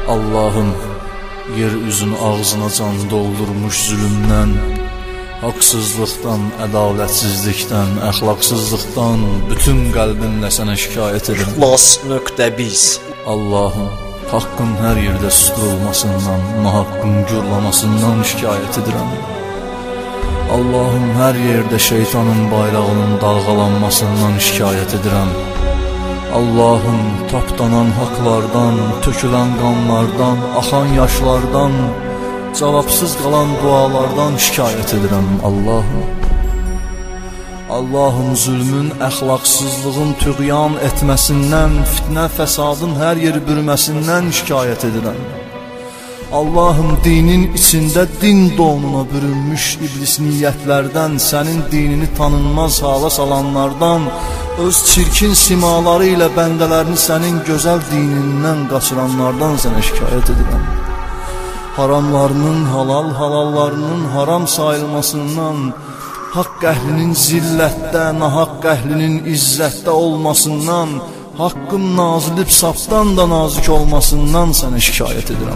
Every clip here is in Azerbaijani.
Allah'ım, yeryüzün ağzına can doldurmuş zulümdən, haqsızlıqdan, ədalətsizlikdən, əxlaqsızlıqdan bütün qəlbimlə sənə şikayət edirəm. İxlas.biz. Allah'ım, haqqın hər yerdə susturulmasından, nahaqqın gürlamasından şikayət edirəm. Allah'ım, hər yerdə şeytanın bayrağının dalğalanmasından şikayət edirəm. Allah'ım, tapdanan haqlardan, tökülən qanlardan, axan yaşlardan, cavabsız qalan dualardan şikayət edirəm. Allah'ım, zülmün, əxlaqsızlığın tüğyan etməsindən, fitnə, fəsadın hər yeri bürməsindən şikayət edirəm. Allah'ım, dinin içində din donuna bürünmüş iblis niyyətlərdən, sənin dinini tanınmaz hala salanlardan, öz çirkin simaları ilə bəndələrini sənin gözəl dinindən qaçıranlardan sənə şikayət edirəm. Haramlarının halal, halallarının haram sayılmasından, haqq əhlinin zillətdə, nahaqq əhlinin izzətdə olmasından, haqqın nazilib safdan da nazik olmasından sənə şikayət edirəm.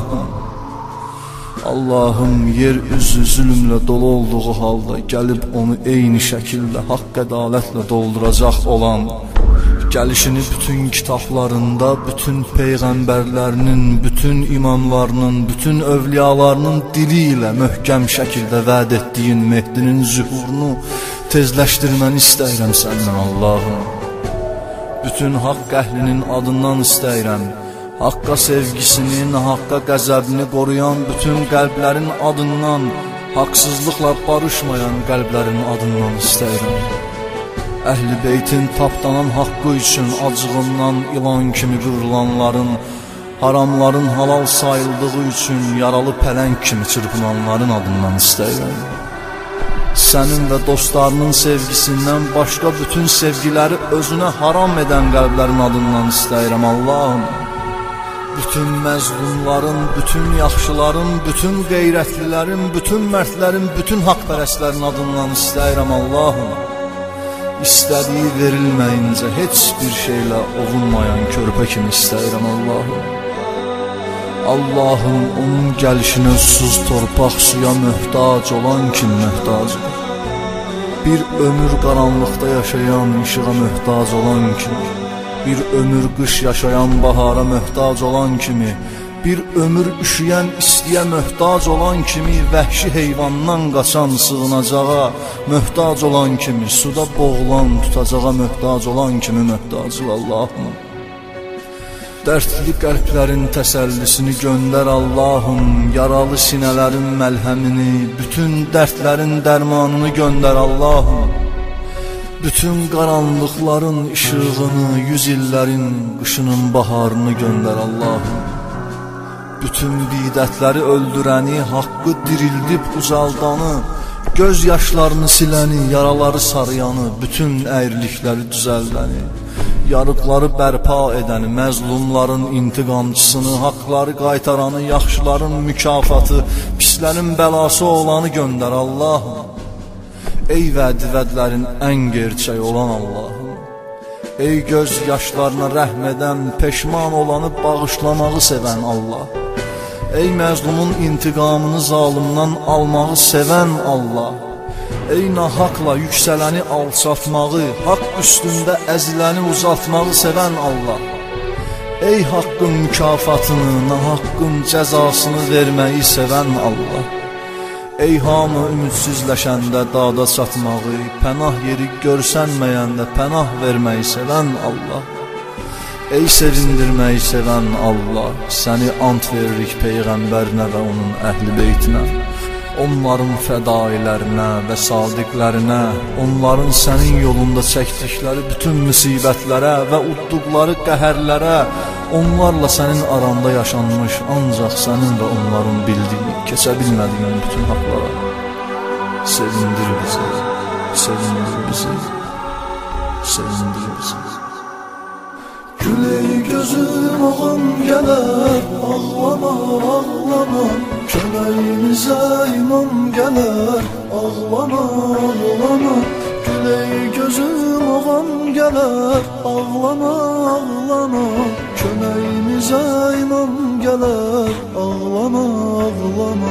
Allah'ım, yer üzü zülmlə dolu olduğu halda gəlib onu eyni şəkildə haqq ədalətlə dolduracaq olan, gəlişini bütün kitablarında, bütün peyğəmbərlərinin, bütün imamlarının, bütün övliyalarının dili ilə möhkəm şəkildə vəd etdiyin Mehdinin zühurunu tezləşdirməni istəyirəm səndən Allah'ım. Bütün haqq əhlinin adından istəyirəm. Haqqa sevgisini, nahaqqa qəzəbini qoruyan bütün qəlblərin adından, haqsızlıqla barışmayan qəlblərin adından istəyirəm. Əhl-i beytin tapdanan haqqı üçün acığından ilan kimi qıvrılanların, haramların halal sayıldığı üçün yaralı pələng kimi çırpınanların adından istəyirəm. Sənin və dostlarının sevgisindən başqa bütün sevgiləri özünə haram edən qəlblərin adından istəyirəm Allah'ım. Bütün məzlumların, bütün yaxşıların, bütün qeyrətlilərin, bütün mərdlərin, bütün haqpərəstlərin adından istəyirəm Allah'ım. İstədiyi verilməyincə heç bir şeylə ovunmayan körpə kimi istəyirəm Allah'ım. Allah'ım, onun gəlişinə susuz torpaq suya möhtac olan kim möhtacdır? Bir ömür qaranlıqda yaşayan işığa möhtac olan kimi, bir ömür qış yaşayan bahara möhtac olan kimi, bir ömür üşüyən istiyə möhtac olan kimi, vəhşi heyvandan qaçan sığınacağa möhtac olan kimi, suda boğulan tutacağa möhtac olan kimi möhtacdır Allah'ım. Dərdli qəlblərin təsəllisini göndər Allah'ım, yaralı sinələrin məlhəmini, bütün dərdlərin dərmanını göndər Allah'ım. Bütün qaranlıqların işığını, yüz illərin qışının baharını göndər Allah'ım. Bütün bidətləri öldürəni, haqqı dirildib uzaldanı, göz yaşlarını siləni, yaraları sarıyanı, bütün əyrilikləri düzəldəni, yarıqları bərpa edəni, məzlumların intiqamçısını, haqları qaytaranı, yaxşıların mükafatı, pislərin bəlası olanı göndər Allah'ım. Ey vədlərin ən gerçək olan Allah'ım. Ey göz yaşlarına rəhm edən, peşman olanı bağışlamağı sevən Allah. Ey məzlumun intiqamını zalımdan almağı sevən Allah. Ey nahaqla yüksələni alçatmağı, haqq üstündə əziləni uzatmağı sevən Allah. Ey haqqın mükafatını, nahaqqın cəzasını verməyi sevən Allah. Ey hamı ümidsizləşəndə dada çatmağı, pənah yeri görsənməyəndə pənah verməyi sevən Allah. Ey sevindirməyi sevən Allah, səni ant veririk Peyğəmbərinə və onun əhl-i beytinə, onların fədailərinə və sadiqlərinə, onların sənin yolunda çəkdikləri bütün müsibətlərə və udduqları qəhərlərə, onlarla sənin aranda yaşanmış ancaq sənin və onların bildiyi, keçə bilmədiyin bütün haqlara. Sevindir bizi, sevindir bizi, sevindir bizi. Güley gözüm ağam gələr, ağlama, ağlama, köməyimizə imam gələr, ağlama, ağlama. Güley gözüm ağam gələr, ağlama, ağlama, Köməyimizə imam gələr. Ağlama, ağlama.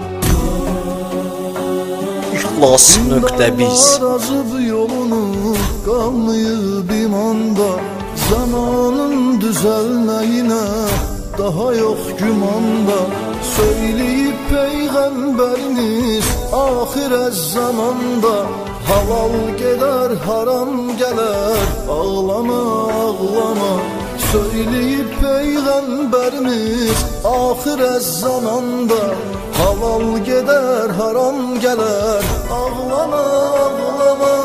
İxlas.biz Azıb yolunu qalmayıb imanda. Zamanın düzəlməyinə daha yox gümanda. Söyləyib Peyğəmbəriniz axirət zamanda. Halal gedər, haram gələr. Ağlama, ağlama. Söyləyib Peyğəmbərimiz axirət zamanda. Halal gedər, haram gələr. Ağlama, ağlama.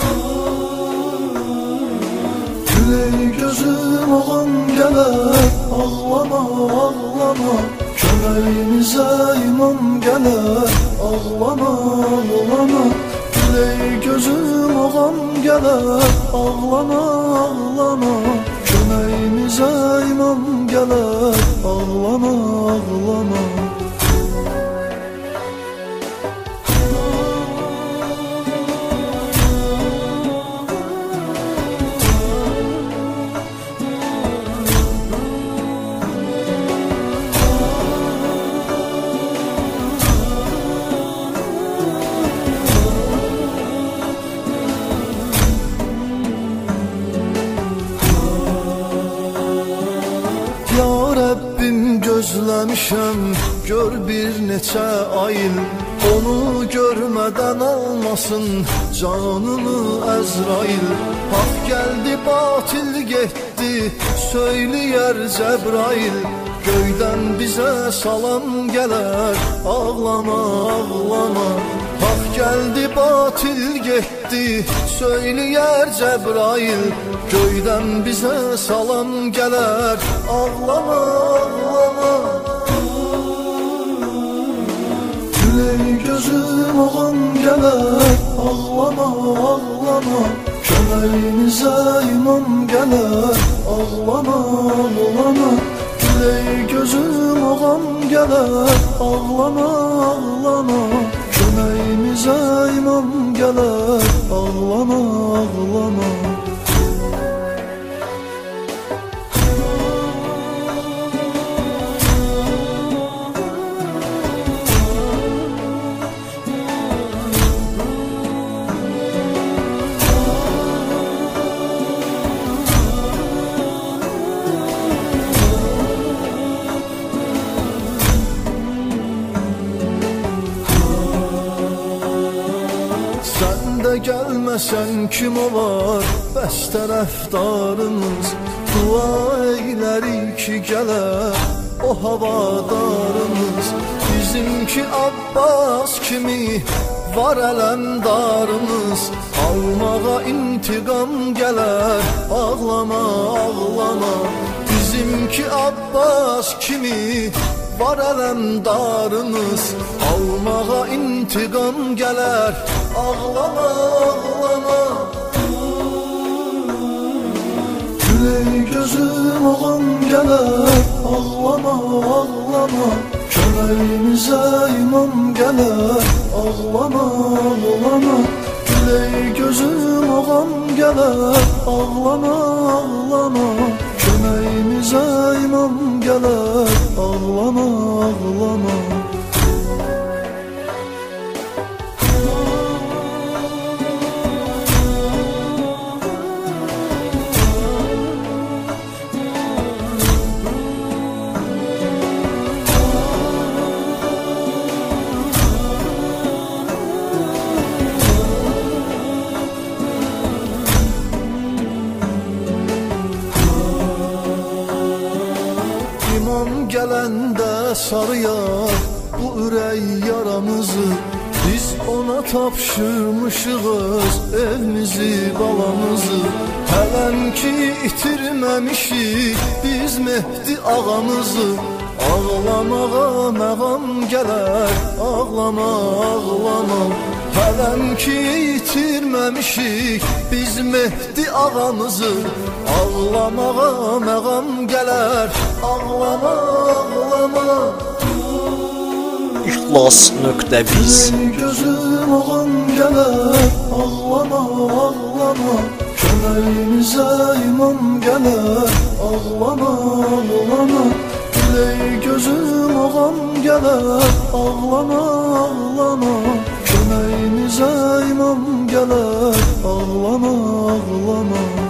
Güley gözüm ağam gələr. Ağlama, ağlama. Köməyimizə imam gələr. Ağlama, ağlama. Güley gözüm ağam gələr. Ağlama, ağlama. Köməyimizə imam gələr. Ağlama, ağlama. Ya Rəbbim gözləmişəm, gör bir neçə ayıl. Onu görmədən almasın canımı Əzrail. Haq gəldi, batil getdi, söyləyər Cəbrail. Göydən bizə salam gələr. Ağlama, ağlama. Haq gəldi, batil getdi, söyləyər Cəbrail. Göydən bizə salam gələr. Ağlama, ağlama. Güley gözüm ağam gələr. Ağlama, ağlama. Köməyimizə imam gələr. Ağlama, ağlama. Güley gözüm ağam gələr. Ağlama, ağlama. Köməyimizə imam gələr. Ağlama, ağlama. Sən də gəlməsən kim olar bəs tərəfdarımız. Dua eylərik ki gələr o havadarımız. Bizimki Abbas kimi var ələmdarımız. Almağa intiqam gələr. Ağlama, ağlama. Bizimki Abbas kimi var ələmdarımız. Almağa intiqam gələr. Ağlama, ağlama. Güley gözüm ağam gələr. Ağlama, ağlama. Köməyimizə imam gələr. Ağlama, ağlama. Güley gözüm ağam gələr. Ağlama, ağlama. Köməyimizə imam gələr. Ağlama, ağlama. İmam gələndə sarıyar bu ürək yaramızı. Biz ona tapşırmışığız evimizi, balamızı. Hələm ki itirməmişik biz Mehdi ağamızı. Ağlamağa məğam gələr. Ağlama, ağlama. Hələm ki itirməmişik biz Mehdi ağamızı. Ağlamağa məğam gələr. Ağlama, ağlama. İxlas.biz Gözüm ağam gələr. Ağlama, ağlama. Köməyinizə imam gələr, ağlama, ağlama. Ey gözüm ağam gələr, ağlama, ağlama. Köməyinizə imam gələr, ağlama, ağlama.